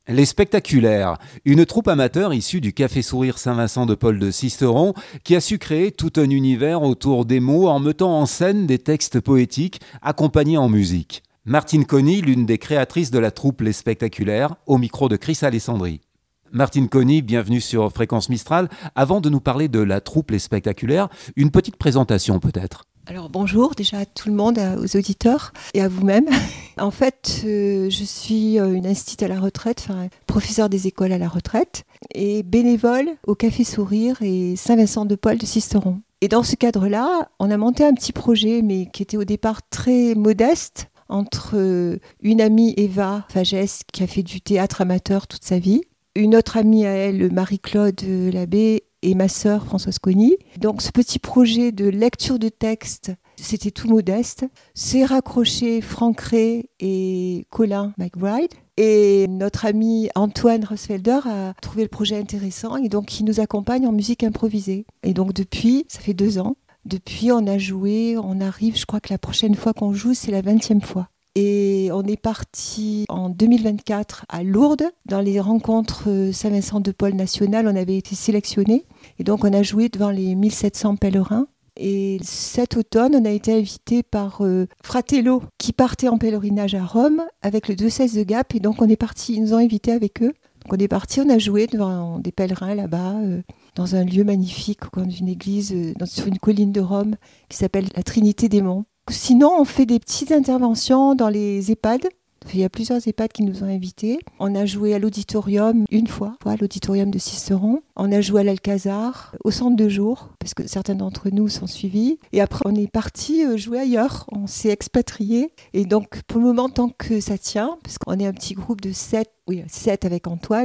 Les Spectaculaires, une troupe amateur issue du Café Sourire Saint-Vincent-de-Paul de Sisteron qui a su créer tout un univers autour des mots en mettant en scène des textes poétiques accompagnés en musique. Martine Conny, l'une des créatrices de la troupe Les Spectaculaires, au micro de Chris Alessandri. Martine Conny, bienvenue sur Fréquence Mistral. Avant de nous parler de la troupe Les Spectaculaires, une petite présentation peut-être. Alors bonjour déjà à tout le monde, aux auditeurs et à vous-même. En fait, je suis une institutrice à la retraite, professeure des écoles à la retraite et bénévole au Café Sourire et Saint-Vincent-de-Paul de Sisteron. Et dans ce cadre-là, on a monté un petit projet, mais qui était au départ très modeste, entre une amie, Eva Fagès, qui a fait du théâtre amateur toute sa vie, une autre amie à elle, Marie-Claude Labbé, et ma sœur Françoise Conny. Donc ce petit projet de lecture de texte, c'était tout modeste. C'est raccroché Franck Ray et Colin McBride. Et notre ami Antoine Rosfelder a trouvé le projet intéressant et donc il nous accompagne en musique improvisée. Et donc depuis, ça fait 2 ans, depuis on a joué, on arrive, je crois que la prochaine fois qu'on joue, c'est la 20e fois. Et on est parti en 2024 à Lourdes, dans les rencontres Saint-Vincent-de-Paul nationales, on avait été sélectionnés. Et donc on a joué devant les 1700 pèlerins. Et cet automne, on a été invité par Fratello, qui partait en pèlerinage à Rome avec le diocèse de Gap. Et donc on est parti, ils nous ont invités avec eux. Donc on est parti, on a joué devant des pèlerins là-bas, dans un lieu magnifique, dans une église, sur une colline de Rome, qui s'appelle la Trinité des Monts. Sinon, on fait des petites interventions dans les EHPAD. Il y a plusieurs EHPAD qui nous ont invités. On a joué à l'auditorium une fois, à l'auditorium de Sisteron. On a joué à l'Alcazar, au centre de jour, parce que certains d'entre nous sont suivis. Et après, on est parti jouer ailleurs. On s'est expatriés. Et donc, pour le moment, tant que ça tient, parce qu'on est un petit groupe de 7 avec Antoine.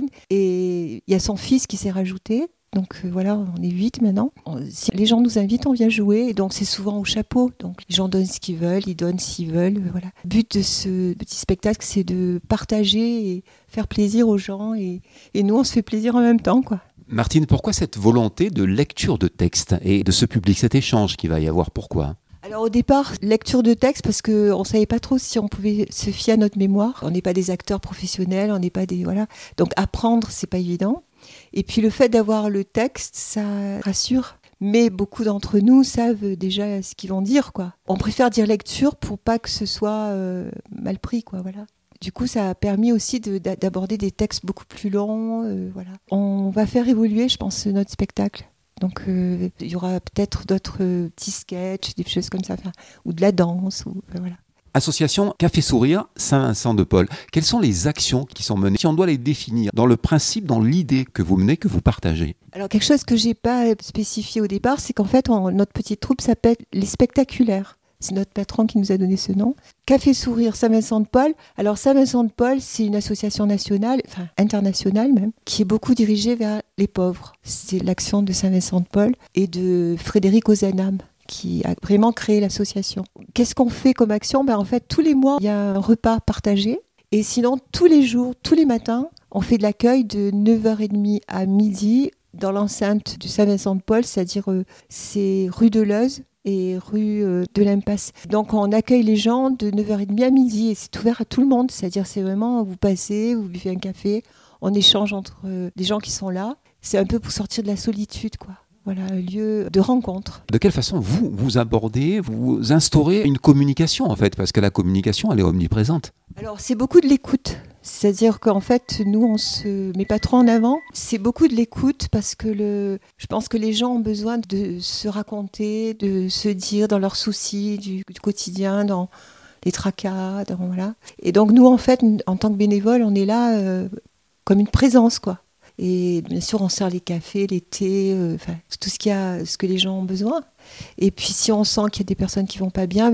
Et il y a son fils qui s'est rajouté. Donc voilà, on est 8 maintenant. Si les gens nous invitent, on vient jouer. Et donc c'est souvent au chapeau. Donc les gens donnent ce qu'ils veulent, ils donnent s'ils veulent. Voilà. Le but de ce petit spectacle, c'est de partager et faire plaisir aux gens. Et nous, on se fait plaisir en même temps, quoi. Martine, pourquoi cette volonté de lecture de texte et de ce public, cet échange qu'il va y avoir, pourquoi ? Alors au départ, lecture de texte parce qu'on ne savait pas trop si on pouvait se fier à notre mémoire. On n'est pas des acteurs professionnels, on n'est pas des... Voilà. Donc apprendre, c'est pas évident. Et puis le fait d'avoir le texte, ça rassure. Mais beaucoup d'entre nous savent déjà ce qu'ils vont dire, quoi. On préfère dire lecture pour pas que ce soit mal pris, quoi. Voilà. Du coup, ça a permis aussi d'aborder des textes beaucoup plus longs. Voilà. On va faire évoluer, je pense, notre spectacle. Donc il y aura peut-être d'autres petits sketchs, des choses comme ça, ou de la danse, voilà. Association Café Sourire Saint-Vincent-de-Paul, quelles sont les actions qui sont menées ? Si on doit les définir dans le principe, dans l'idée que vous menez, que vous partagez. Alors quelque chose que j'ai pas spécifié au départ, c'est qu'en fait notre petite troupe s'appelle Les Spectaculaires. C'est notre patron qui nous a donné ce nom. Café Sourire Saint-Vincent-de-Paul. Alors Saint-Vincent-de-Paul, c'est une association nationale, internationale même, qui est beaucoup dirigée vers les pauvres. C'est l'action de Saint-Vincent-de-Paul et de Frédéric Ozanam, qui a vraiment créé l'association. Qu'est-ce qu'on fait comme action ? En fait, tous les mois, il y a un repas partagé. Et sinon, tous les jours, tous les matins, on fait de l'accueil de 9h30 à midi dans l'enceinte du Saint-Vincent-de-Paul, c'est-à-dire c'est rue de Leuze et rue de l'Impasse. Donc on accueille les gens de 9h30 à midi et c'est ouvert à tout le monde. C'est-à-dire c'est vraiment, vous passez, vous buvez un café, on échange entre des gens qui sont là. C'est un peu pour sortir de la solitude, quoi. Voilà, un lieu de rencontre. De quelle façon vous abordez, vous instaurez une communication en fait, parce que la communication elle est omniprésente. Alors c'est beaucoup de l'écoute, c'est-à-dire qu'en fait nous on se met pas trop en avant. C'est beaucoup de l'écoute parce que je pense que les gens ont besoin de se raconter, de se dire dans leurs soucis du quotidien, dans les tracas, voilà. Et donc nous en fait en tant que bénévoles on est là comme une présence, quoi. Et bien sûr, on sert les cafés, les thés, tout ce que les gens ont besoin. Et puis, si on sent qu'il y a des personnes qui vont pas bien,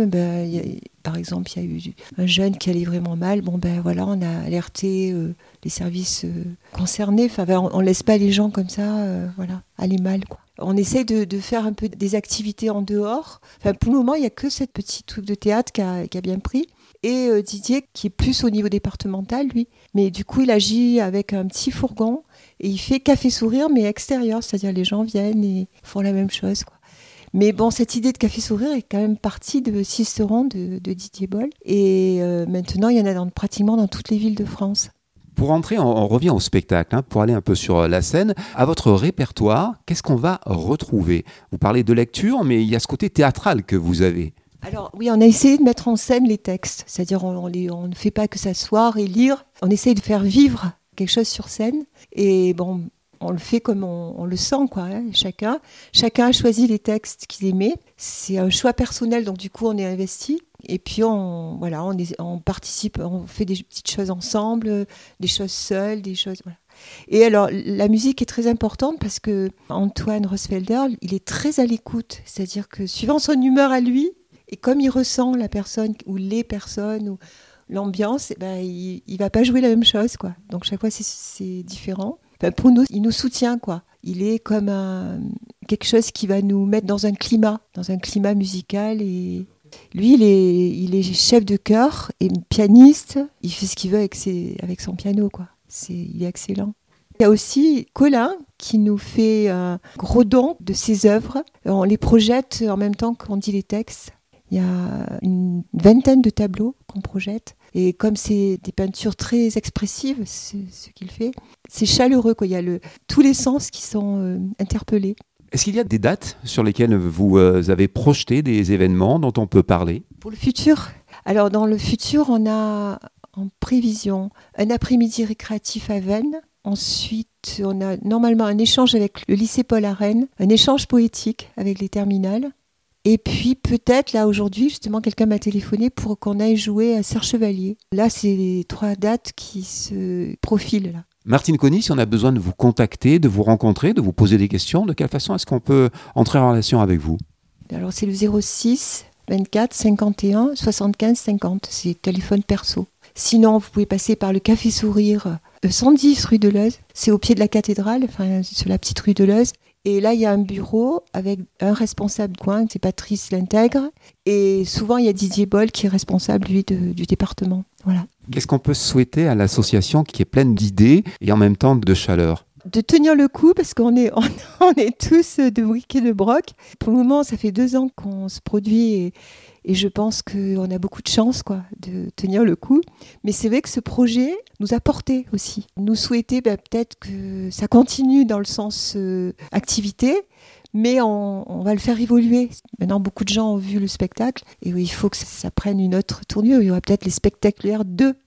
par exemple, il y a eu un jeune qui allait vraiment mal. Voilà, on a alerté les services concernés. On laisse pas les gens comme ça, aller mal, quoi. On essaie de faire un peu des activités en dehors. Pour le moment, il y a que cette petite troupe de théâtre qui a bien pris. Et Didier, qui est plus au niveau départemental, lui. Mais du coup, il agit avec un petit fourgon et il fait Café Sourire, mais extérieur. C'est-à-dire les gens viennent et font la même chose, quoi. Mais bon, cette idée de Café Sourire est quand même partie de Sisteron, de Didier Boll. Et maintenant, il y en a pratiquement dans toutes les villes de France. Pour entrer, on revient au spectacle, pour aller un peu sur la scène. À votre répertoire, qu'est-ce qu'on va retrouver ? Vous parlez de lecture, mais il y a ce côté théâtral que vous avez. Alors oui, on a essayé de mettre en scène les textes, c'est-à-dire on ne fait pas que s'asseoir et lire, on essaye de faire vivre quelque chose sur scène, et bon, on le fait comme on le sent, quoi. Chacun a choisi les textes qu'il aimait, c'est un choix personnel, donc du coup on est investi, et puis on participe, on fait des petites choses ensemble, des choses seules, des choses... Voilà. Et alors, la musique est très importante parce que Antoine Rosfelder, il est très à l'écoute, c'est-à-dire que suivant son humeur à lui, et comme il ressent la personne ou les personnes ou l'ambiance, il va pas jouer la même chose, quoi. Donc chaque fois c'est différent. Enfin, pour nous, il nous soutient, quoi. Il est comme quelque chose qui va nous mettre dans un climat musical. Et lui, il est chef de chœur et pianiste. Il fait ce qu'il veut avec son piano, quoi. Il est excellent. Il y a aussi Colin qui nous fait un gros don de ses œuvres. On les projette en même temps qu'on dit les textes. Il y a une vingtaine de tableaux qu'on projette. Et comme c'est des peintures très expressives, ce qu'il fait, c'est chaleureux, quoi. Il y a tous les sens qui sont interpellés. Est-ce qu'il y a des dates sur lesquelles vous avez projeté des événements dont on peut parler ? Pour le futur ? Alors, dans le futur, on a en prévision un après-midi récréatif à Vennes. Ensuite, on a normalement un échange avec le lycée Paul Arène, un échange poétique avec les terminales. Et puis peut-être, là aujourd'hui, justement, quelqu'un m'a téléphoné pour qu'on aille jouer à Serre Chevalier. Là, c'est les 3 dates qui se profilent, là. Martine Conny, si on a besoin de vous contacter, de vous rencontrer, de vous poser des questions, de quelle façon est-ce qu'on peut entrer en relation avec vous ? Alors c'est le 06 24 51 75 50, c'est téléphone perso. Sinon, vous pouvez passer par le Café Sourire, 110 rue de Leuze. C'est au pied de la cathédrale, enfin sur la petite rue de Leuze. Et là, il y a un bureau avec un responsable de coin, c'est Patrice Lintègre. Et souvent, il y a Didier Boll qui est responsable, lui, du département. Voilà. Qu'est-ce qu'on peut souhaiter à l'association qui est pleine d'idées et en même temps de chaleur ? De tenir le coup, parce qu'on est tous de briques et de broc. Pour le moment, ça fait 2 ans qu'on se produit et je pense qu'on a beaucoup de chance, quoi, de tenir le coup. Mais c'est vrai que ce projet nous a porté aussi. Nous souhaiter peut-être que ça continue dans le sens activité, mais on va le faire évoluer. Maintenant, beaucoup de gens ont vu le spectacle et il faut que ça prenne une autre tournure. Il y aura peut-être les spectaculaires 2.